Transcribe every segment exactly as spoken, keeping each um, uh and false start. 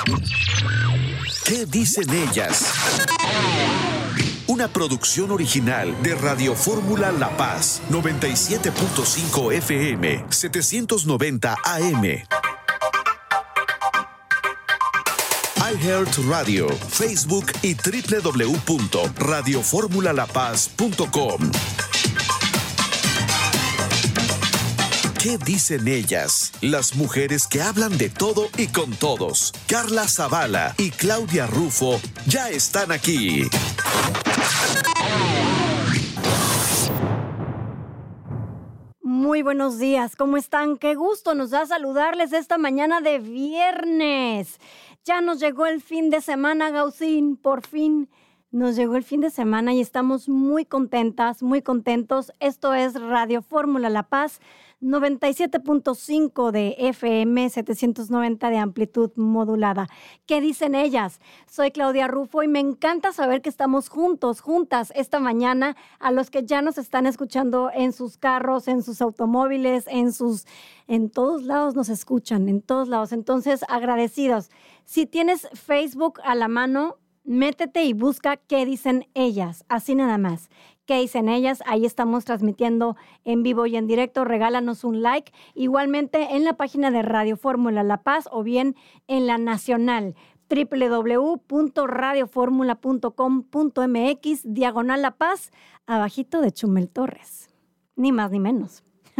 ¿Qué dicen ellas? Una producción original de Radio Fórmula La Paz, noventa y siete punto cinco F M, setecientos noventa A M. iHeartRadio, Facebook y doble u doble u doble u punto radio fórmula la paz punto com. ¿Qué dicen ellas? Las mujeres que hablan de todo y con todos. Carla Zavala y Claudia Rufo ya están aquí. Muy buenos días, ¿cómo están? Qué gusto nos da saludarles esta mañana de viernes. Ya nos llegó el fin de semana, Gaucín, por fin nos llegó el fin de semana y estamos muy contentas, muy contentos. Esto es Radio Fórmula La Paz, noventa y siete punto cinco de F M, setecientos noventa de amplitud modulada. ¿Qué dicen ellas? Soy Claudia Rufo y me encanta saber que estamos juntos, juntas esta mañana. A los que ya nos están escuchando en sus carros, en sus automóviles, en sus, en todos lados nos escuchan, en todos lados. Entonces, agradecidos. Si tienes Facebook a la mano, métete y busca qué dicen ellas, así nada más. ¿Qué dicen ellas? Ahí estamos transmitiendo en vivo y en directo. Regálanos un like. Igualmente en la página de Radio Fórmula La Paz o bien en la nacional, doble u doble u doble u punto radio fórmula punto com punto m x, diagonal La Paz, abajito de Chumel Torres. Ni más ni menos.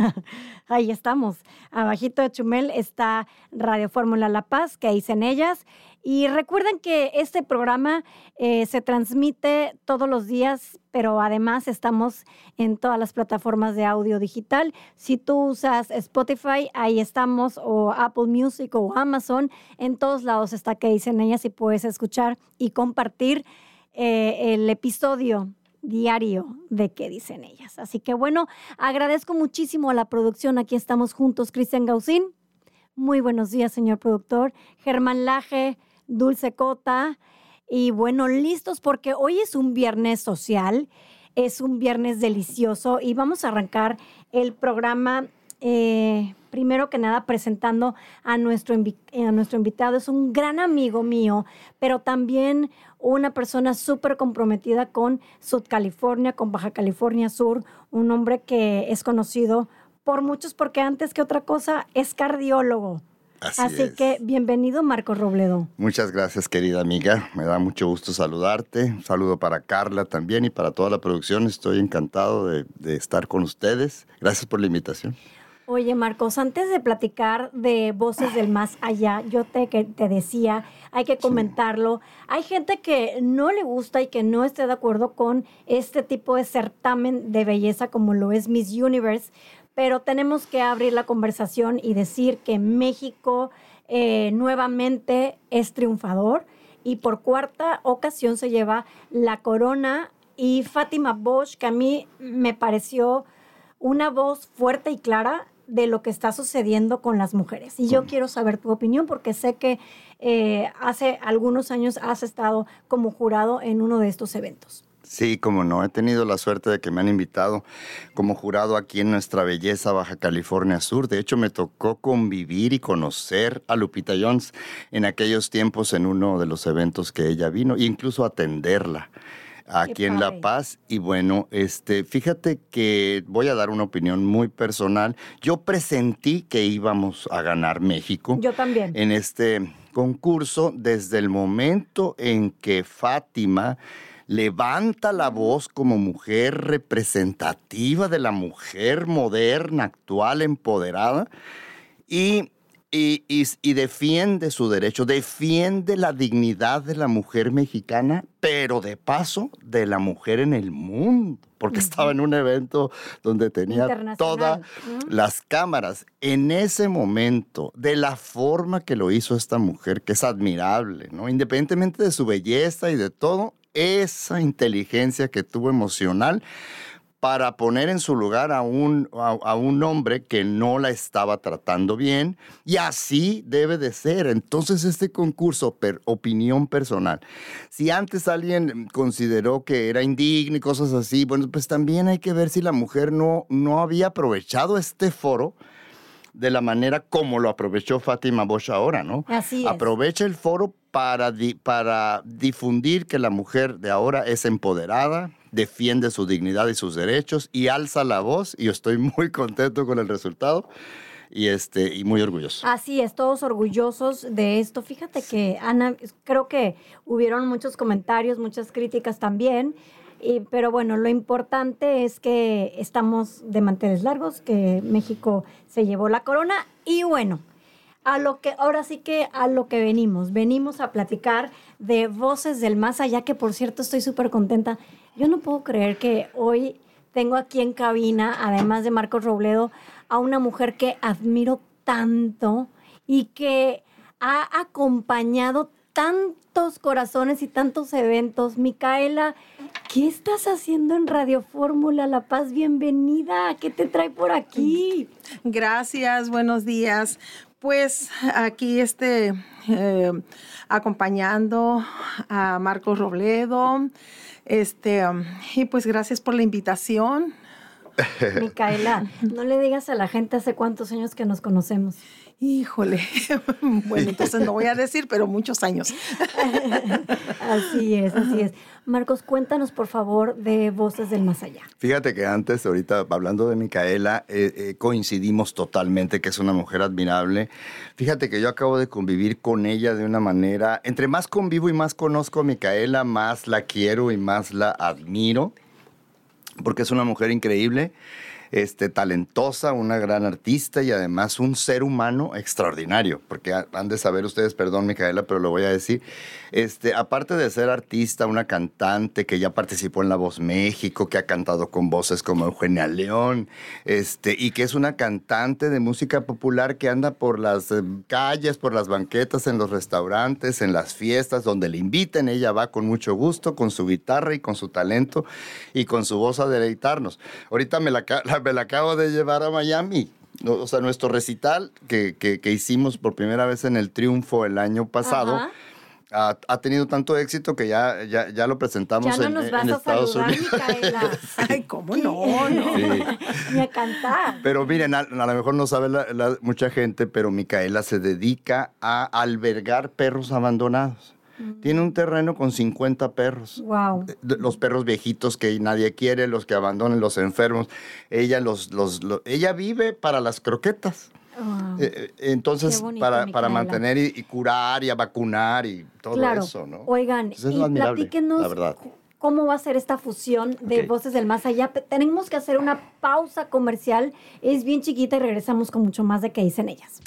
Ahí estamos. Abajito de Chumel está Radio Fórmula La Paz, ¿qué dicen ellas? Y recuerden que este programa eh, se transmite todos los días, pero además estamos en todas las plataformas de audio digital. Si tú usas Spotify, ahí estamos, o Apple Music o Amazon, en todos lados está ¿qué dicen ellas? Y puedes escuchar y compartir eh, el episodio diario de ¿qué dicen ellas? Así que bueno, agradezco muchísimo a la producción. Aquí estamos juntos, Cristian Gaucín. Muy buenos días, señor productor. Germán Laje, Dulce Cota. Y bueno, listos porque hoy es un viernes social, es un viernes delicioso y vamos a arrancar el programa eh, primero que nada presentando a nuestro, invi- a nuestro invitado. Es un gran amigo mío, pero también una persona súper comprometida con Sudcalifornia, con Baja California Sur, un hombre que es conocido por muchos porque antes que otra cosa es cardiólogo. Así, Así es. que bienvenido, Marcos Robledo. Muchas gracias, querida amiga. Me da mucho gusto saludarte. Un saludo para Carla también y para toda la producción. Estoy encantado de, de estar con ustedes. Gracias por la invitación. Oye, Marcos, antes de platicar de Voces del Más Allá, yo te, que te decía, hay que comentarlo. Sí. Hay gente que no le gusta y que no esté de acuerdo con este tipo de certamen de belleza como lo es Miss Universe, pero tenemos que abrir la conversación y decir que México eh, nuevamente es triunfador y por cuarta ocasión se lleva la corona. Y Fátima Bosch, que a mí me pareció una voz fuerte y clara de lo que está sucediendo con las mujeres. Y yo mm. quiero saber tu opinión porque sé que eh, hace algunos años has estado como jurado en uno de estos eventos. Sí, como no, he tenido la suerte de que me han invitado como jurado aquí en nuestra belleza Baja California Sur. De hecho, me tocó convivir y conocer a Lupita Jones en aquellos tiempos en uno de los eventos que ella vino, e incluso atenderla aquí en La Paz. Y bueno, este, fíjate que voy a dar una opinión muy personal. Yo presentí que íbamos a ganar México. Yo también. En este concurso desde el momento en que Fátima levanta la voz como mujer representativa de la mujer moderna, actual, empoderada, y, y, y, y defiende su derecho, defiende la dignidad de la mujer mexicana, pero de paso de la mujer en el mundo, porque uh-huh. estaba en un evento donde tenía todas uh-huh. las cámaras. En ese momento, de la forma que lo hizo esta mujer, que es admirable, ¿no? Independientemente de su belleza y de todo, esa inteligencia que tuvo emocional para poner en su lugar a un, a, a un hombre que no la estaba tratando bien, y así debe de ser. Entonces este concurso, per, opinión personal, si antes alguien consideró que era indigno y cosas así, bueno, pues también hay que ver si la mujer no, no había aprovechado este foro de la manera como lo aprovechó Fátima Bosch ahora, ¿no? Así es. Aprovecha el foro para, di, para difundir que la mujer de ahora es empoderada, defiende su dignidad y sus derechos y alza la voz, y yo estoy muy contento con el resultado y, este, y muy orgulloso. Así es, todos orgullosos de esto. Fíjate que, Ana, creo que hubieron muchos comentarios, muchas críticas también, y, pero bueno, lo importante es que estamos de manteles largos, que México se llevó la corona, y bueno, a lo que, ahora sí que a lo que venimos, venimos a platicar de Voces del Más Allá, que por cierto estoy súper contenta. Yo no puedo creer que hoy tengo aquí en cabina, además de Marcos Robledo, a una mujer que admiro tanto y que ha acompañado tantos corazones y tantos eventos. Micaela, ¿qué estás haciendo en Radio Fórmula La Paz? Bienvenida. ¿Qué te trae por aquí? Gracias, buenos días. Pues aquí este, eh, acompañando a Marcos Robledo, este, um, y pues gracias por la invitación. Micaela, no le digas a la gente hace cuántos años que nos conocemos. Híjole, bueno, entonces no voy a decir, pero muchos años. Así es, así es. Marcos, cuéntanos por favor de Voces del Más Allá. Fíjate que antes, ahorita hablando de Micaela, eh, eh, coincidimos totalmente que es una mujer admirable. Fíjate que yo acabo de convivir con ella de una manera, entre más convivo y más conozco a Micaela, más la quiero y más la admiro, porque es una mujer increíble. Este, talentosa, una gran artista y además un ser humano extraordinario, porque han de saber ustedes, perdón Micaela, pero lo voy a decir, este, aparte de ser artista, una cantante que ya participó en La Voz México, que ha cantado con voces como Eugenia León, este, y que es una cantante de música popular que anda por las eh, calles, por las banquetas, en los restaurantes, en las fiestas, donde le inviten, ella va con mucho gusto, con su guitarra y con su talento y con su voz a deleitarnos. Ahorita me la, la me la acabo de llevar a Miami. O sea, nuestro recital que, que, que hicimos por primera vez en el Triunfo el año pasado ha, ha tenido tanto éxito que ya, ya, ya lo presentamos ya no en, nos vas en a Estados saludar, Unidos. Micaela. Ay, ¿cómo no? no. Sí. Ni a cantar. Pero miren, a, a lo mejor no sabe la, la, mucha gente, pero Micaela se dedica a albergar perros abandonados. Tiene un terreno con cincuenta perros. Wow. Los perros viejitos que nadie quiere, los que abandonan, los enfermos. Ella, los, los, los, ella vive para las croquetas. Wow. Eh, entonces, bonito, para, para Micaela. mantener y, y curar y a vacunar y todo claro. eso, ¿no? Oigan, Entonces, y es admirable, platíquenos la verdad. cómo va a ser esta fusión de Okay. Voces del Más Allá. Tenemos que hacer una pausa comercial. Es bien chiquita y regresamos con mucho más de qué dicen ellas.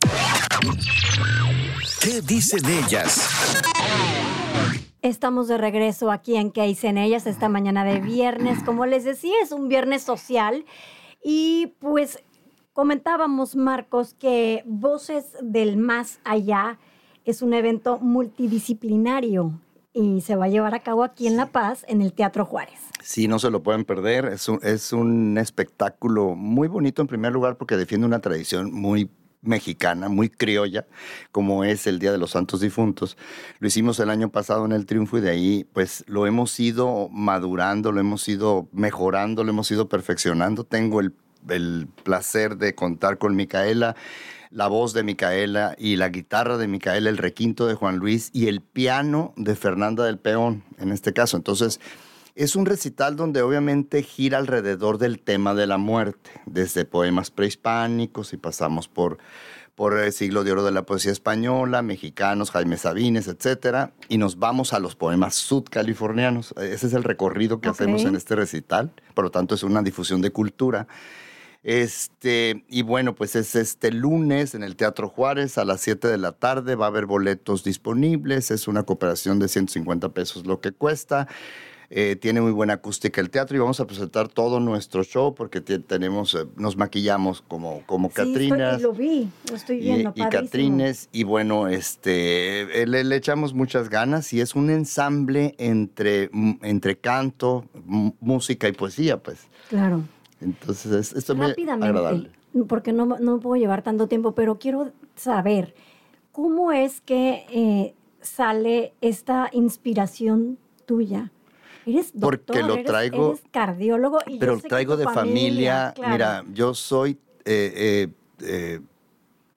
¿Qué dicen ellas? Estamos de regreso aquí en ¿Qué dicen ellas? Esta mañana de viernes. Como les decía, es un viernes social. Y pues comentábamos, Marcos, que Voces del Más Allá es un evento multidisciplinario y se va a llevar a cabo aquí en La Paz, en el Teatro Juárez. Sí, no se lo pueden perder. Es un, es un espectáculo muy bonito en primer lugar porque defiende una tradición muy mexicana, muy criolla, como es el Día de los Santos Difuntos. Lo hicimos el año pasado en el Triunfo y de ahí pues lo hemos ido madurando, lo hemos ido mejorando, lo hemos ido perfeccionando. Tengo el, el placer de contar con Micaela, la voz de Micaela y la guitarra de Micaela, el requinto de Juan Luis y el piano de Fernanda del Peón, en este caso. Entonces, es un recital donde obviamente gira alrededor del tema de la muerte, desde poemas prehispánicos y pasamos por, por el siglo de oro de la poesía española, mexicanos, Jaime Sabines, etcétera, y nos vamos a los poemas sudcalifornianos. Ese es el recorrido que Okay. hacemos en este recital, por lo tanto es una difusión de cultura. Este, y bueno, pues es este lunes en el Teatro Juárez a las siete de la tarde, va a haber boletos disponibles, es una cooperación de ciento cincuenta pesos lo que cuesta. Eh, tiene muy buena acústica el teatro y vamos a presentar todo nuestro show porque t- tenemos, eh, nos maquillamos como, como Sí, Catrinas. estoy, lo vi, lo estoy Y, viendo, y padrísimo. Catrines, y bueno, este, le, le echamos muchas ganas y es un ensamble entre, m- entre canto, m- música y poesía, pues. Claro. Entonces, es, esto es muy Rápidamente, agradable. porque no, no me puedo llevar tanto tiempo, pero quiero saber, ¿cómo es que eh, sale esta inspiración tuya? ¿Eres doctor? Porque lo eres, traigo- eres cardiólogo? Y Pero yo lo sé que traigo tu de familia. claro. Mira, yo soy eh, eh, eh,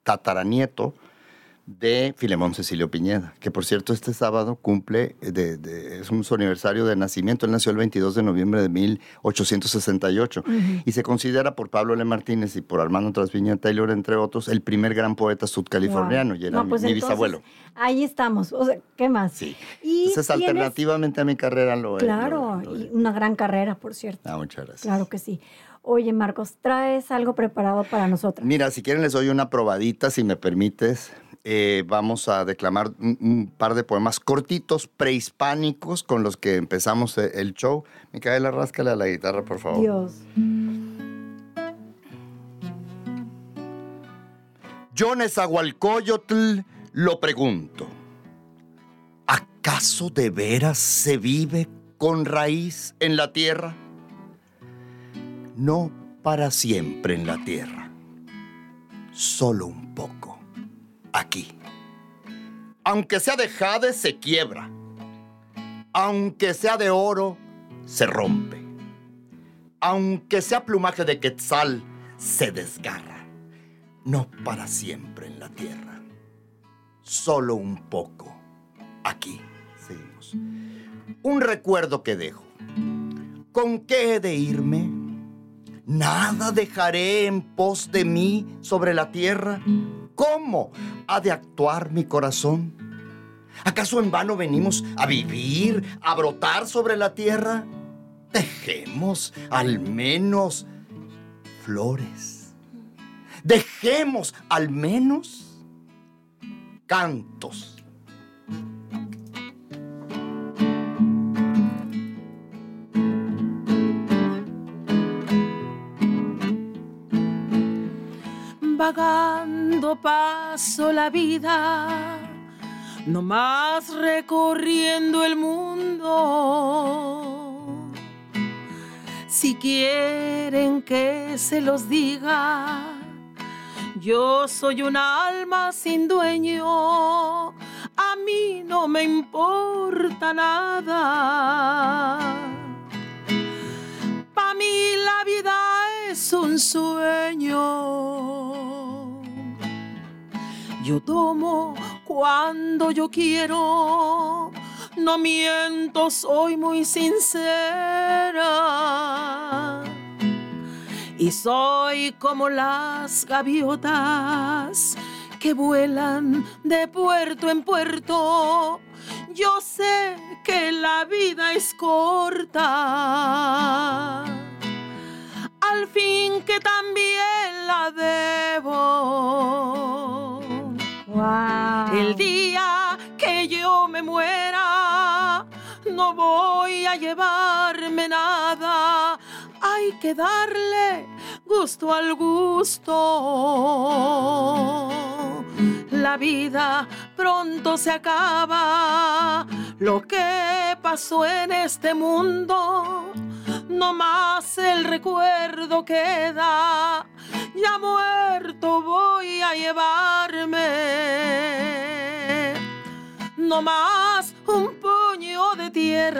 tataranieto de Filemón Cecilio Piñeda, que por cierto este sábado cumple, de, de, es un su aniversario de nacimiento. Él nació el veintidós de noviembre de mil ochocientos sesenta y ocho uh-huh. y se considera por Pablo L. Martínez y por Armando Trasviña Taylor, entre otros, el primer gran poeta sudcaliforniano, wow. y era no, pues mi, mi bisabuelo. Ahí estamos, o sea, ¿qué más? Sí. Y entonces, tienes... alternativamente a mi carrera lo es. Claro, lo, lo y una gran carrera, por cierto. Ah, muchas gracias. Claro que sí. Oye, Marcos, ¿traes algo preparado para nosotros? Mira, si quieren les doy una probadita, si me permites. Eh, vamos a declamar un, un par de poemas cortitos, prehispánicos, con los que empezamos el show. Micaela, ráscale a la guitarra, por favor. Dios. Yo, Nezahualcóyotl, lo pregunto. ¿Acaso de veras se vive con raíz en la tierra? No para siempre en la tierra, solo un poco. Aquí. Aunque sea de jade, se quiebra. Aunque sea de oro, se rompe. Aunque sea plumaje de quetzal, se desgarra. No para siempre en la tierra, solo un poco. Aquí. Seguimos. Un recuerdo que dejo. ¿Con qué he de irme? ¿Nada dejaré en pos de mí sobre la tierra? ¿Cómo ha de actuar mi corazón? ¿Acaso en vano venimos a vivir, a brotar sobre la tierra? Dejemos al menos flores. Dejemos al menos cantos. Vagando paso la vida, nomás recorriendo el mundo. Si quieren que se los diga, yo soy una alma sin dueño, a mí no me importa nada. Pa' mí la vida es un sueño. Yo tomo cuando yo quiero, no miento, soy muy sincera. Y soy como las gaviotas que vuelan de puerto en puerto. Yo sé que la vida es corta, al fin que también la debo. Wow. El día que yo me muera, no voy a llevarme nada. Hay que darle gusto al gusto. La vida pronto se acaba. Lo que pasó en este mundo, no más el recuerdo queda. Ya muerto voy a llevarme no más un puño de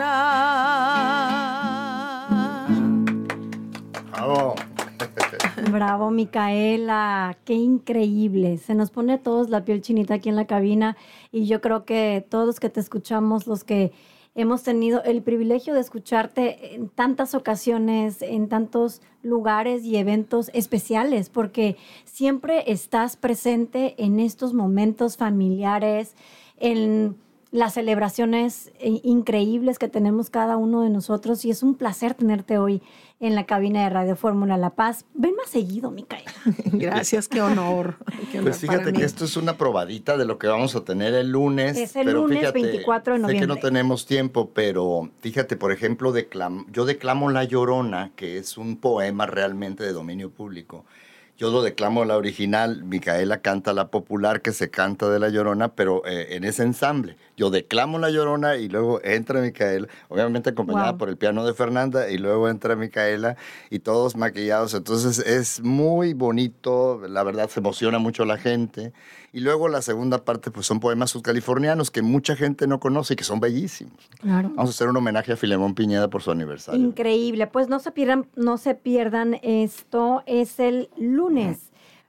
tierra. Bravo. Bravo, Micaela, qué increíble. Se nos pone a todos la piel chinita aquí en la cabina y yo creo que todos los que te escuchamos, los que hemos tenido el privilegio de escucharte en tantas ocasiones, en tantos lugares y eventos especiales, porque siempre estás presente en estos momentos familiares, en las celebraciones increíbles que tenemos cada uno de nosotros, y es un placer tenerte hoy en la cabina de Radio Fórmula La Paz. Ven más seguido, Micaela. Gracias, qué honor. Qué honor pues fíjate que esto es una probadita de lo que vamos a tener el lunes. Es el pero lunes fíjate, veinticuatro de noviembre. Sé que no tenemos tiempo, pero fíjate, por ejemplo, declam- yo declamo La Llorona, que es un poema realmente de dominio público. Yo lo declamo la original, Micaela canta la popular que se canta de La Llorona, pero eh, en ese ensamble. Yo declamo La Llorona y luego entra Micaela, obviamente acompañada wow. por el piano de Fernanda, y luego entra Micaela y todos maquillados. Entonces es muy bonito, la verdad se emociona mucho la gente. Y luego la segunda parte pues son poemas sudcalifornianos que mucha gente no conoce y que son bellísimos. Claro. Vamos a hacer un homenaje a Filemón Piñeda por su aniversario. Increíble. Pues no se pierdan, no se pierdan esto. Es el lunes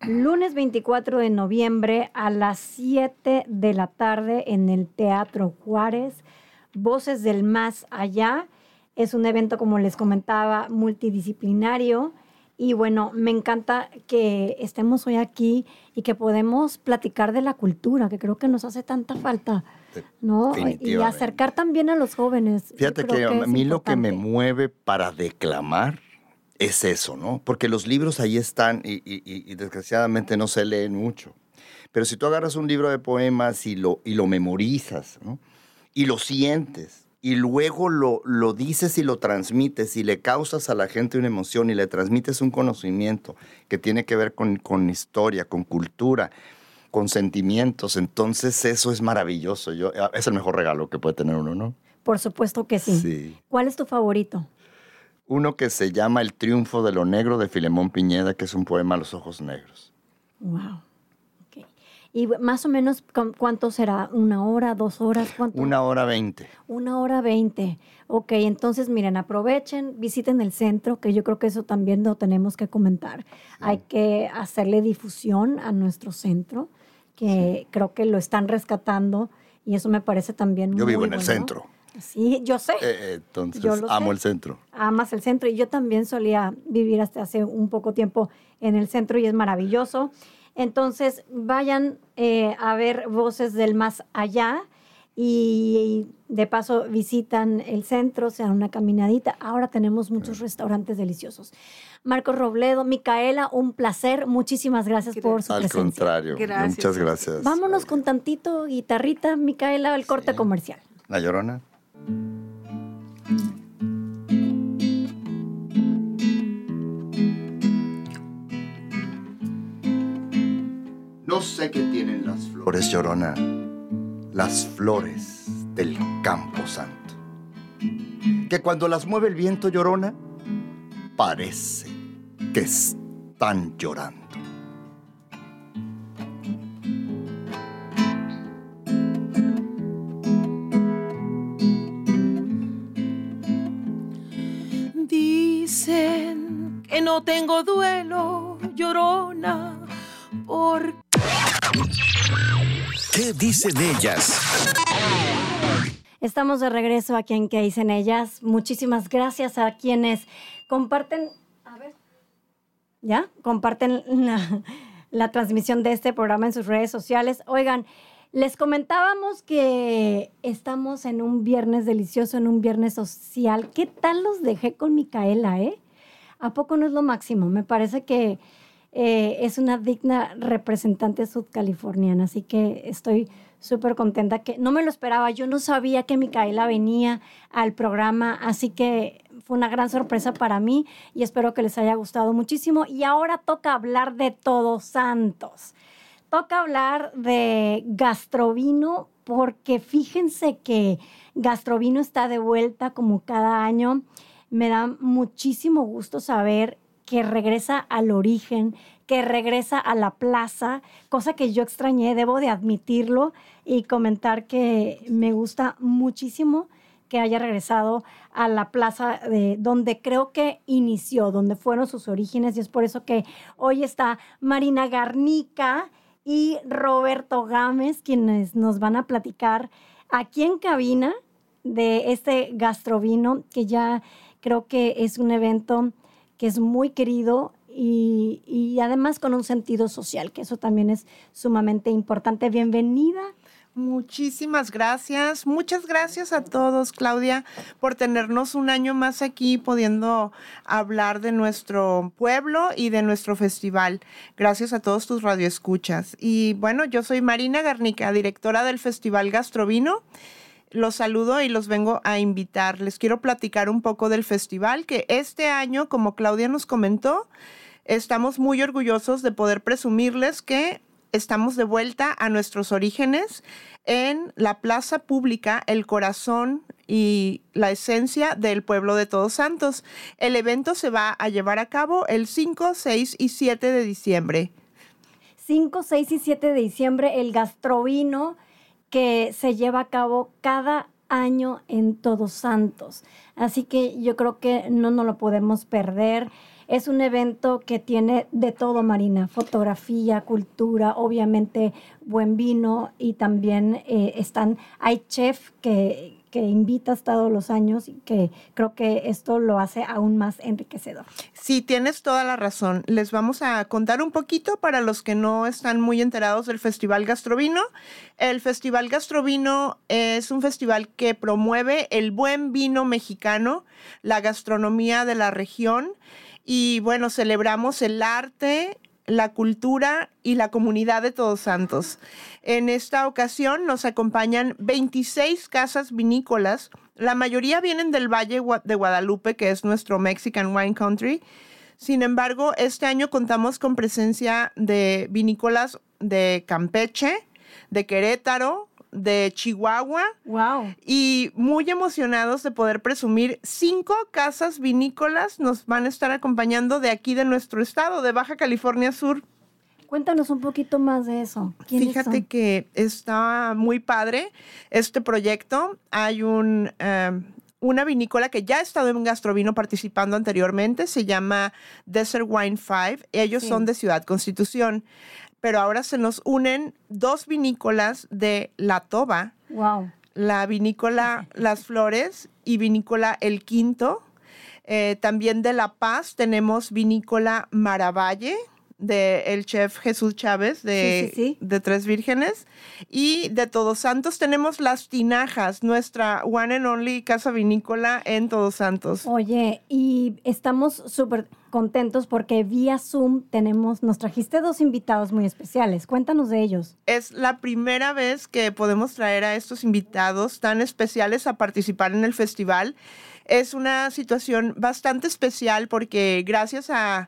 lunes veinticuatro de noviembre a las siete de la tarde en el Teatro Juárez. Voces del Más Allá. Es un evento, como les comentaba, multidisciplinario. Y bueno, me encanta que estemos hoy aquí y que podemos platicar de la cultura, que creo que nos hace tanta falta, ¿no? Y acercar también a los jóvenes. Fíjate que, que a mí lo que me mueve para declamar es eso, ¿no? Porque los libros ahí están y, y, y desgraciadamente no se leen mucho. Pero si tú agarras un libro de poemas y lo, y lo memorizas, ¿no? Y lo sientes, y luego lo, lo dices y lo transmites y le causas a la gente una emoción y le transmites un conocimiento que tiene que ver con, con historia, con cultura, con sentimientos. Entonces eso es maravilloso. Yo, es el mejor regalo que puede tener uno, ¿no? Por supuesto que sí. Sí. ¿Cuál es tu favorito? Uno que se llama El triunfo de lo negro, de Filemón Piñeda, que es un poema a los ojos negros. Wow. ¿Y más o menos cuánto será? ¿Una hora, dos horas? ¿Cuánto? Una hora veinte. Una hora veinte. Ok, entonces miren, aprovechen, visiten el centro, que yo creo que eso también lo tenemos que comentar. Sí. Hay que hacerle difusión a nuestro centro, que sí. Creo que lo están rescatando y eso me parece también yo muy Yo vivo en bueno. el centro. Sí, yo sé. Eh, entonces, yo lo amo sé. el centro. Amas el centro y yo también solía vivir hasta hace un poco tiempo en el centro y es maravilloso. Entonces, vayan eh, a ver Voces del Más Allá y, y de paso visitan el centro, se dan una caminadita. Ahora tenemos muchos restaurantes deliciosos. Marcos Robledo, Micaela, un placer. Muchísimas gracias, gracias. por su Al presencia. Al contrario, gracias. Muchas gracias. Vámonos con tantito guitarrita, Micaela, el corte sí. comercial. La Llorona. No sé qué tienen las flores, Llorona, las flores del Campo Santo, que cuando las mueve el viento, Llorona, parece que están llorando. Dicen que no tengo duelo, Llorona, por ¿Qué dicen ellas? Estamos de regreso aquí en ¿Qué dicen ellas? Muchísimas gracias a quienes comparten, a ver, ¿ya? Comparten la, la transmisión de este programa en sus redes sociales. Oigan, les comentábamos que estamos en un viernes delicioso, en un viernes social. ¿Qué tal los dejé con Micaela, eh? ¿A poco no es lo máximo? Me parece que Eh, es una digna representante sudcaliforniana, así que estoy súper contenta. Que no me lo esperaba, yo no sabía que Micaela venía al programa, así que fue una gran sorpresa para mí y espero que les haya gustado muchísimo. Y ahora toca hablar de Todos Santos. Toca hablar de Gastrovino, porque fíjense que Gastrovino está de vuelta como cada año. Me da muchísimo gusto saber que regresa al origen, que regresa a la plaza, cosa que yo extrañé, debo de admitirlo y comentar que me gusta muchísimo que haya regresado a la plaza de donde creo que inició, donde fueron sus orígenes, y es por eso que hoy está Marina Garnica y Roberto Gámez, quienes nos van a platicar aquí en cabina de este Gastrovino, que ya creo que es un evento que es muy querido y, y además con un sentido social, que eso también es sumamente importante. Bienvenida. Muchísimas gracias. Muchas gracias a todos, Claudia, por tenernos un año más aquí pudiendo hablar de nuestro pueblo y de nuestro festival. Gracias a todos tus radioescuchas. Y bueno, yo soy Marina Garnica, directora del Festival Gastrovino. Los saludo y los vengo a invitar. Les quiero platicar un poco del festival, que este año, como Claudia nos comentó, estamos muy orgullosos de poder presumirles que estamos de vuelta a nuestros orígenes en la plaza pública, el corazón y la esencia del pueblo de Todos Santos. El evento se va a llevar a cabo el cinco, seis y siete de diciembre. cinco, seis y siete de diciembre, el Gastrovino, que se lleva a cabo cada año en Todos Santos. Así que yo creo que no nos lo podemos perder. es un evento que tiene de todo, Marina, fotografía, cultura, obviamente buen vino y también eh, están, hay chef que, que invitas todos los años y que creo que esto lo hace aún más enriquecedor. Sí, tienes toda la razón. Les vamos a contar un poquito para los que no están muy enterados del Festival Gastrovino. El Festival Gastrovino es un festival que promueve el buen vino mexicano, la gastronomía de la región y, bueno, celebramos el arte, la cultura y la comunidad de Todos Santos. En esta ocasión nos acompañan veintiséis casas vinícolas. La mayoría vienen del Valle de Guadalupe, que es nuestro Mexican Wine Country. Sin embargo, este año contamos con presencia de vinícolas de Campeche, de Querétaro, de Chihuahua. Wow. Y muy emocionados de poder presumir cinco casas vinícolas nos van a estar acompañando de aquí de nuestro estado, de Baja California Sur. Cuéntanos un poquito más de eso. Fíjate son? que está muy padre este proyecto. Hay un... Uh, una vinícola que ya ha estado en Gastrovino participando anteriormente, se llama Desert Wine Five. Ellos sí. son de Ciudad Constitución, pero ahora se nos unen dos vinícolas de La Toba. Wow. La vinícola Las Flores y vinícola El Quinto. Eh, también de La Paz tenemos vinícola Maravalle, del chef Jesús Chávez de, sí, sí, sí. de Tres Vírgenes. Y de Todos Santos tenemos Las Tinajas, nuestra one and only casa vinícola en Todos Santos. Oye, y estamos súper contentos porque vía Zoom tenemos, nos trajiste dos invitados muy especiales. Cuéntanos de ellos. Es la primera vez que podemos traer a estos invitados tan especiales a participar en el festival. Es una situación bastante especial porque gracias a...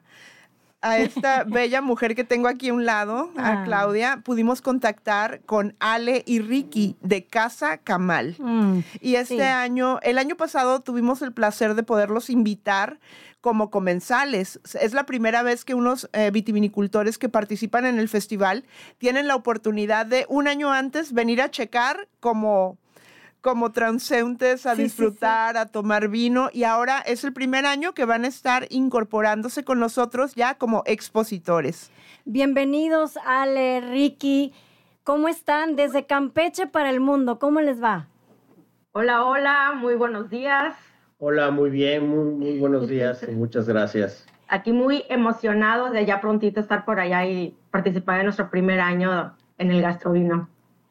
a esta bella mujer que tengo aquí a un lado, a Claudia, pudimos contactar con Ale y Ricky de Casa Camal. Mm, y este sí. año, el año pasado tuvimos el placer de poderlos invitar como comensales. Es la primera vez que unos eh, vitivinicultores que participan en el festival tienen la oportunidad de un año antes venir a checar como... como transeúntes a sí, disfrutar, sí, sí. a tomar vino, y ahora es el primer año que van a estar incorporándose con nosotros ya como expositores. Bienvenidos, Ale, Ricky. ¿Cómo están? Desde Campeche para el mundo, ¿cómo les va? Hola, hola, muy buenos días. Hola, muy bien, muy, muy buenos días y muchas gracias. Aquí muy emocionados de ya prontito estar por allá y participar en nuestro primer año en el Gastrovino.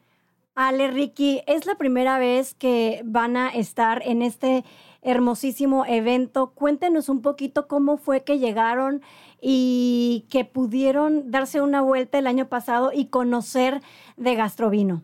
Ale, Ricky, es la primera vez que van a estar en este hermosísimo evento. Cuéntenos un poquito cómo fue que llegaron y que pudieron darse una vuelta el año pasado y conocer de Gastrovino.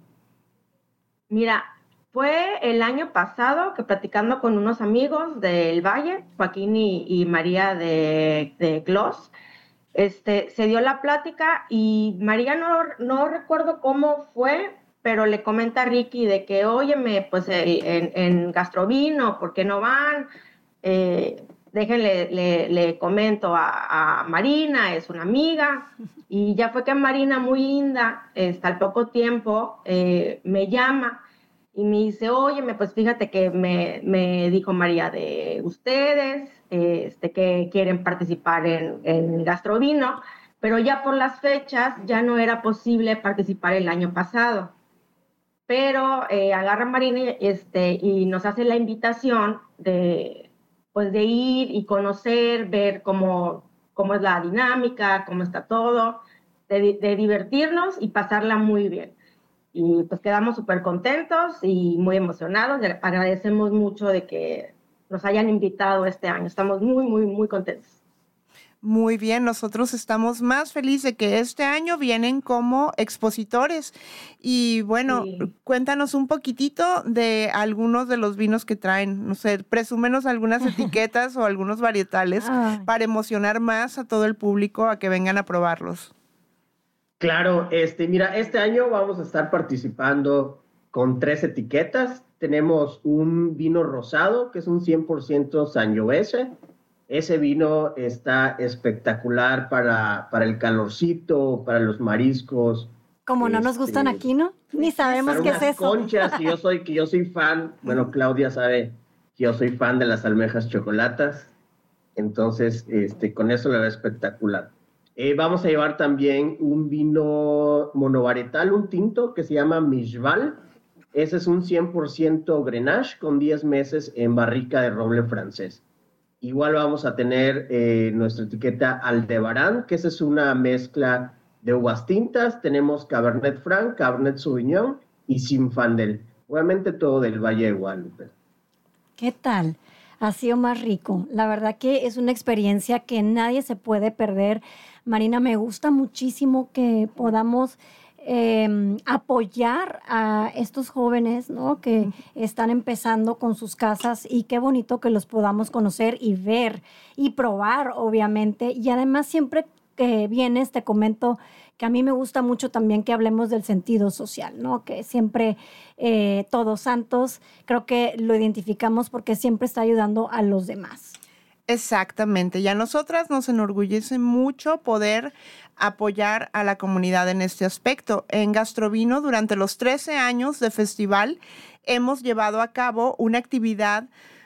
Mira, fue el año pasado que platicando con unos amigos del Valle, Joaquín y, y María de, de Gloss, este, se dio la plática y María no, no recuerdo cómo fue, pero le comenta a Ricky de que, óyeme, pues en, en Gastrovino, ¿por qué no van? Eh, déjenle, le, le comento a, a Marina, es una amiga, y ya fue que Marina, muy linda, hasta el poco tiempo, eh, me llama y me dice, óyeme, pues fíjate que me, me dijo María de ustedes, este, que quieren participar en, en Gastrovino, pero ya por las fechas ya no era posible participar el año pasado. Pero eh, agarra Marina este, y nos hace la invitación de, pues, de ir y conocer, ver cómo, cómo es la dinámica, cómo está todo, de, de divertirnos y pasarla muy bien. Y pues quedamos súper contentos y muy emocionados. Le agradecemos mucho de que nos hayan invitado este año. Estamos muy, muy, muy contentos. Muy bien, nosotros estamos más felices de que este año vienen como expositores. Y bueno, sí. Cuéntanos un poquitito de algunos de los vinos que traen. No sé, presúmenos algunas etiquetas o algunos varietales ah. para emocionar más a todo el público a que vengan a probarlos. Claro, este, mira, este año vamos a estar participando con tres etiquetas. Tenemos un vino rosado, que es un cien por ciento Sangiovese. Ese vino está espectacular para, para el calorcito, para los mariscos. Como no este, nos gustan aquí, ¿no? Ni sabemos qué es eso. Conchas, y yo soy, que yo soy fan, bueno, Claudia sabe que yo soy fan de las almejas chocolatas. Entonces, este, con eso le va espectacular. Eh, vamos a llevar también un vino monovarietal, un tinto que se llama Mishval. Ese es un cien por ciento Grenache con diez meses en barrica de roble francés. Igual vamos a tener eh, nuestra etiqueta Aldebarán, que esa es una mezcla de uvas tintas. Tenemos Cabernet Franc, Cabernet Sauvignon y Zinfandel. Obviamente todo del Valle de Guadalupe. ¿Qué tal? Ha sido más rico. La verdad que es una experiencia que nadie se puede perder. Marina, me gusta muchísimo que podamos eh, apoyar a estos jóvenes, ¿no? Que están empezando con sus casas, y qué bonito que los podamos conocer y ver y probar, obviamente. Y además, siempre que vienes, te comento que a mí me gusta mucho también que hablemos del sentido social, ¿no? Que siempre eh, Todos Santos, creo que lo identificamos porque siempre está ayudando a los demás. Exactamente, y a nosotras nos enorgullece mucho poder apoyar a la comunidad en este aspecto. En Gastrovino, durante los trece años de festival, hemos llevado a cabo una actividad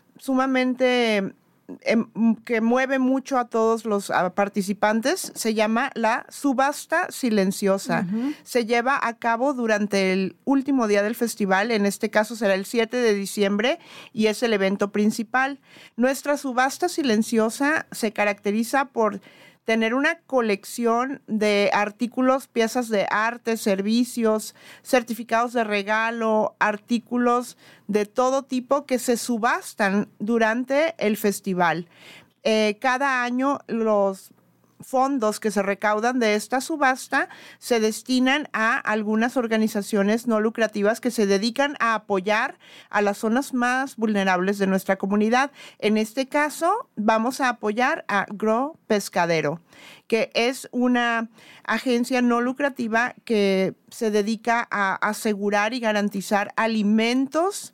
sumamente eh, que mueve mucho a todos los a participantes. Se llama la subasta silenciosa. Uh-huh. Se lleva a cabo durante el último día del festival, en este caso será el siete de diciembre, y es el evento principal. Nuestra subasta silenciosa se caracteriza por tener una colección de artículos, piezas de arte, servicios, certificados de regalo, artículos de todo tipo que se subastan durante el festival. Eh, cada año los fondos que se recaudan de esta subasta se destinan a algunas organizaciones no lucrativas que se dedican a apoyar a las zonas más vulnerables de nuestra comunidad. En este caso, vamos a apoyar a Gro Pescadero, que es una agencia no lucrativa que se dedica a asegurar y garantizar alimentos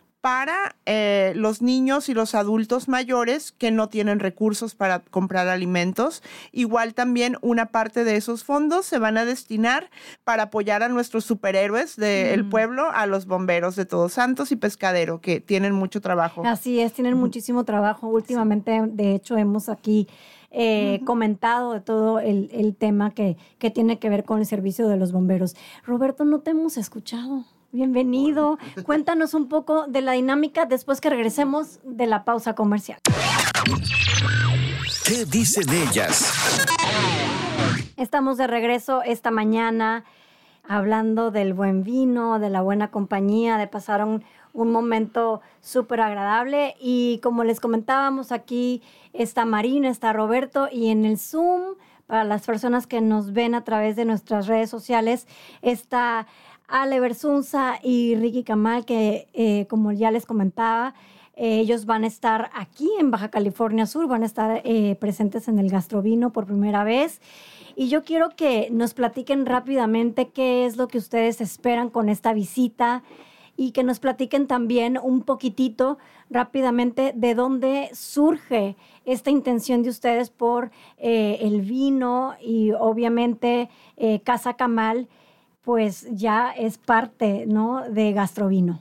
para eh, los niños y los adultos mayores que no tienen recursos para comprar alimentos. Igual también una parte de esos fondos se van a destinar para apoyar a nuestros superhéroes del mm. pueblo, a los bomberos de Todos Santos y Pescadero, que tienen mucho trabajo. Así es, tienen mm. muchísimo trabajo. Últimamente, de hecho, hemos aquí eh, uh-huh. comentado de todo el, el tema que, que tiene que ver con el servicio de los bomberos. Roberto, no te hemos escuchado. Bienvenido. Cuéntanos un poco de la dinámica después que regresemos de la pausa comercial. ¿Qué dicen ellas? Estamos de regreso esta mañana hablando del buen vino, de la buena compañía, de pasar un, un momento súper agradable. Y como les comentábamos, aquí está Marina, está Roberto, y en el Zoom, para las personas que nos ven a través de nuestras redes sociales, está Ale Bersunza y Ricky Camal, que eh, como ya les comentaba, eh, ellos van a estar aquí en Baja California Sur, van a estar eh, presentes en el Gastrovino por primera vez. Y yo quiero que nos platiquen rápidamente qué es lo que ustedes esperan con esta visita, y que nos platiquen también un poquitito rápidamente de dónde surge esta intención de ustedes por eh, el vino, y obviamente eh, Casa Camal pues ya es parte, ¿no?, de Gastrovino.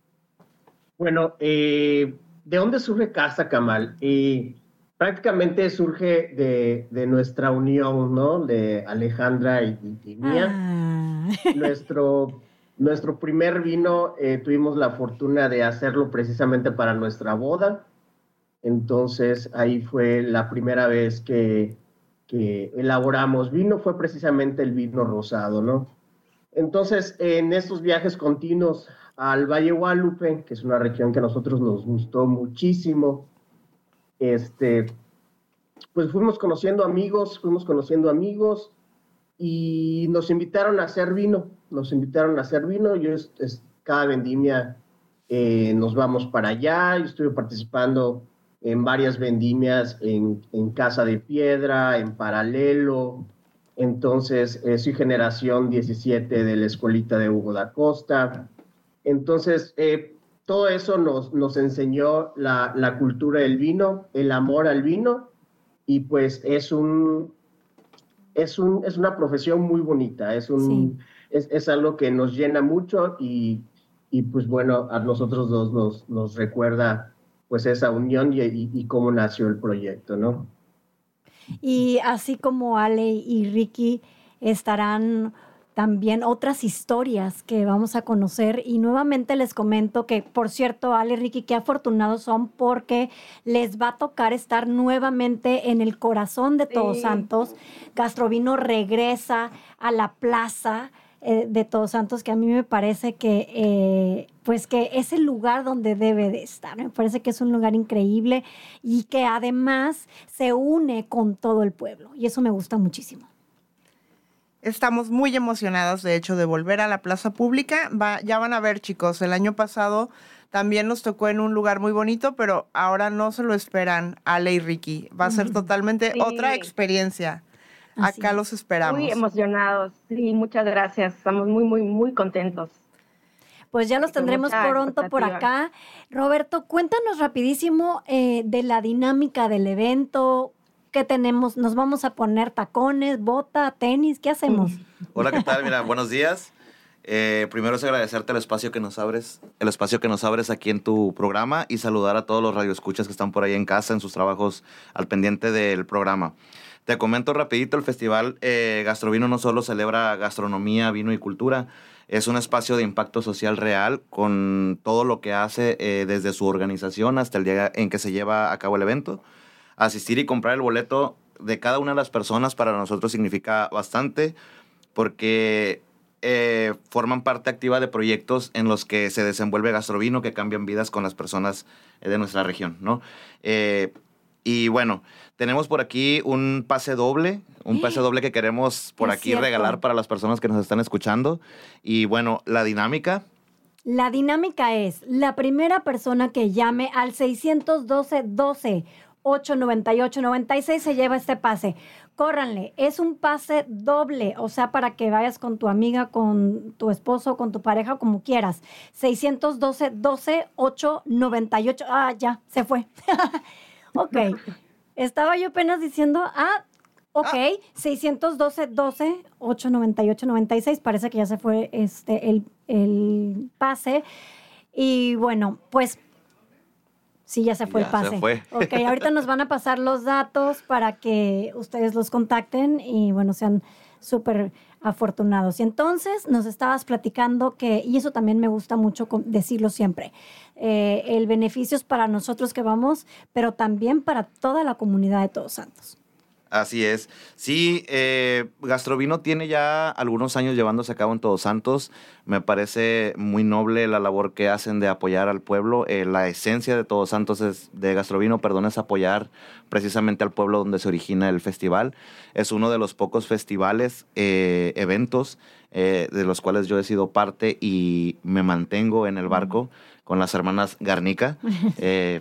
Bueno, eh, ¿de dónde surge Casa Camal? Eh, prácticamente surge de, de nuestra unión, ¿no?, de Alejandra y, y mía. Ah. Nuestro, nuestro primer vino eh, tuvimos la fortuna de hacerlo precisamente para nuestra boda. Entonces ahí fue la primera vez que, que elaboramos vino, fue precisamente el vino rosado, ¿no? Entonces, en estos viajes continuos al Valle Guadalupe, que es una región que a nosotros nos gustó muchísimo, este, pues fuimos conociendo amigos, fuimos conociendo amigos y nos invitaron a hacer vino, nos invitaron a hacer vino. Yo es, es, cada vendimia eh, nos vamos para allá. Yo estuve participando en varias vendimias en, en Casa de Piedra, en Paralelo. Entonces, eh, soy generación diecisiete de la escuelita de Hugo da Costa. Entonces, eh, todo eso nos, nos enseñó la, la cultura del vino, el amor al vino, y pues es, un, es, un, es una profesión muy bonita, es, un, sí. es, es algo que nos llena mucho y, y pues bueno, a nosotros dos nos, nos recuerda pues esa unión y, y, y cómo nació el proyecto, ¿no? Y así como Ale y Ricky estarán también otras historias que vamos a conocer, y nuevamente les comento que, por cierto, Ale y Ricky, qué afortunados son porque les va a tocar estar nuevamente en el corazón de Todos sí. Santos. Gastrovino regresa a la plaza eh, de Todos Santos, que a mí me parece que eh, pues que es el lugar donde debe de estar. Me parece que es un lugar increíble y que además se une con todo el pueblo, y eso me gusta muchísimo. Estamos muy emocionados, de hecho, de volver a la plaza pública. Va, ya van a ver, chicos, el año pasado también nos tocó en un lugar muy bonito, pero ahora no se lo esperan, Ale y Ricky. Va a ser totalmente sí. otra experiencia. Así. Acá los esperamos. Muy emocionados, sí, muchas gracias. Estamos muy, muy, muy contentos. Pues ya los tendremos pronto por acá. Roberto, cuéntanos rapidísimo eh, de la dinámica del evento. ¿Qué tenemos? ¿Nos vamos a poner tacones, bota, tenis? ¿Qué hacemos? Hola, ¿qué tal? Mira, buenos días. Eh, primero es agradecerte el espacio que nos abres, el espacio que nos abres aquí en tu programa, y saludar a todos los radioescuchas que están por ahí en casa, en sus trabajos, al pendiente del programa. Te comento rapidito, el Festival eh, Gastrovino no solo celebra gastronomía, vino y cultura, es un espacio de impacto social real con todo lo que hace eh, desde su organización hasta el día en que se lleva a cabo el evento. Asistir y comprar el boleto de cada una de las personas para nosotros significa bastante, porque eh, forman parte activa de proyectos en los que se desenvuelve Gastrovino, que cambian vidas con las personas eh, de nuestra región, ¿no? Eh, y bueno, tenemos por aquí un pase doble, un pase doble que queremos por aquí cierto. regalar para las personas que nos están escuchando. Y bueno, la dinámica... La dinámica es, la primera persona que llame al seiscientos doce doce ocho noventa y ocho noventa y seis se lleva este pase. Córranle, es un pase doble, o sea, para que vayas con tu amiga, con tu esposo, con tu pareja, como quieras. seiscientos doce doce ocho noventa y ocho. Ah, ya, se fue. Ok. Estaba yo apenas diciendo, ah, ok, ah. seiscientos doce doce ocho noventa y ocho noventa y seis. Parece que ya se fue este el, el pase. Y bueno, pues sí, ya se fue ya el pase. Se fue. Ok, ahorita nos van a pasar los datos para que ustedes los contacten y, bueno, sean súper afortunados. Y entonces nos estabas platicando que, y eso también me gusta mucho decirlo siempre, eh, el beneficio es para nosotros que vamos, pero también para toda la comunidad de Todos Santos. Así es. Sí, eh, Gastrovino tiene ya algunos años llevándose a cabo en Todos Santos. Me parece muy noble la labor que hacen de apoyar al pueblo. Eh, la esencia de Todos Santos, es, de Gastrovino, perdón, es apoyar precisamente al pueblo donde se origina el festival. Es uno de los pocos festivales, eh, eventos, eh, de los cuales yo he sido parte y me mantengo en el barco con las hermanas Garnica. Eh,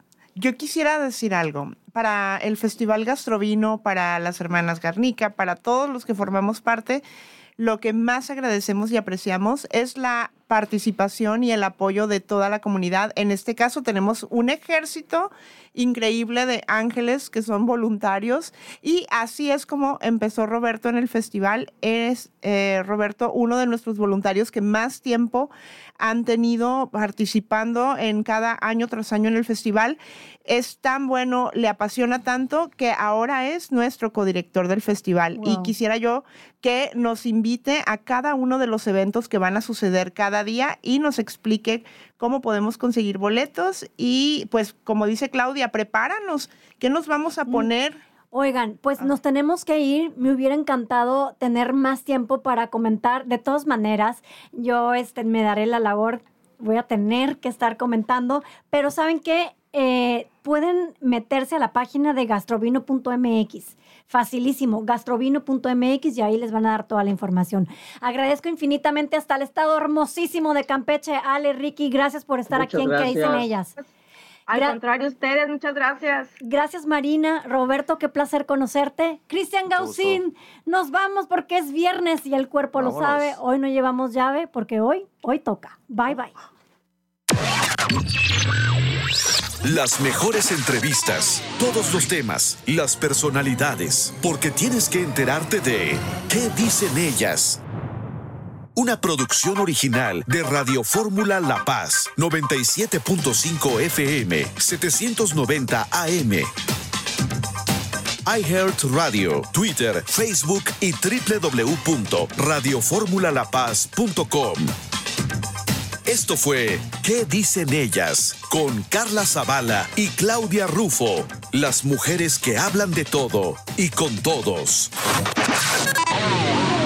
Yo quisiera decir algo. Para el Festival Gastrovino, para las hermanas Garnica, para todos los que formamos parte, lo que más agradecemos y apreciamos es la participación y el apoyo de toda la comunidad. En este caso tenemos un ejército increíble de ángeles que son voluntarios, y así es como empezó Roberto en el festival. Es eh, Roberto uno de nuestros voluntarios que más tiempo han tenido participando en cada año tras año en el festival. Es tan bueno, le apasiona tanto que ahora es nuestro codirector del festival. Wow. Y quisiera yo que nos invite a cada uno de los eventos que van a suceder cada día y nos explique cómo podemos conseguir boletos. Y pues, como dice Claudia, prepáranos. ¿Qué nos vamos a poner? Oigan, pues nos tenemos que ir. Me hubiera encantado tener más tiempo para comentar. De todas maneras, yo este, me daré la labor. Voy a tener que estar comentando. Pero ¿saben qué? Eh, pueden meterse a la página de gastrovino punto m x. Facilísimo, gastrovino punto m x, y ahí les van a dar toda la información. Agradezco infinitamente hasta el estado hermosísimo de Campeche. Ale, Ricky, gracias por estar muchas aquí gracias. en ¿Qué dicen ellas? Al Gra- contrario, ustedes, muchas gracias. Gracias, Marina. Roberto, qué placer conocerte. Cristian Gaucín, nos vamos porque es viernes y el cuerpo Vámonos. Lo sabe. Hoy no llevamos llave porque hoy, hoy toca. Bye, bye. Las mejores entrevistas, todos los temas, las personalidades, porque tienes que enterarte de ¿Qué dicen ellas? Una producción original de Radio Fórmula La Paz, noventa y siete punto cinco F M, setecientos noventa A M. iHeartRadio, Twitter, Facebook y doble u doble u doble u punto radio fórmula la paz punto com. Esto fue ¿Qué dicen ellas? Con Carla Zavala y Claudia Rufo. Las mujeres que hablan de todo y con todos.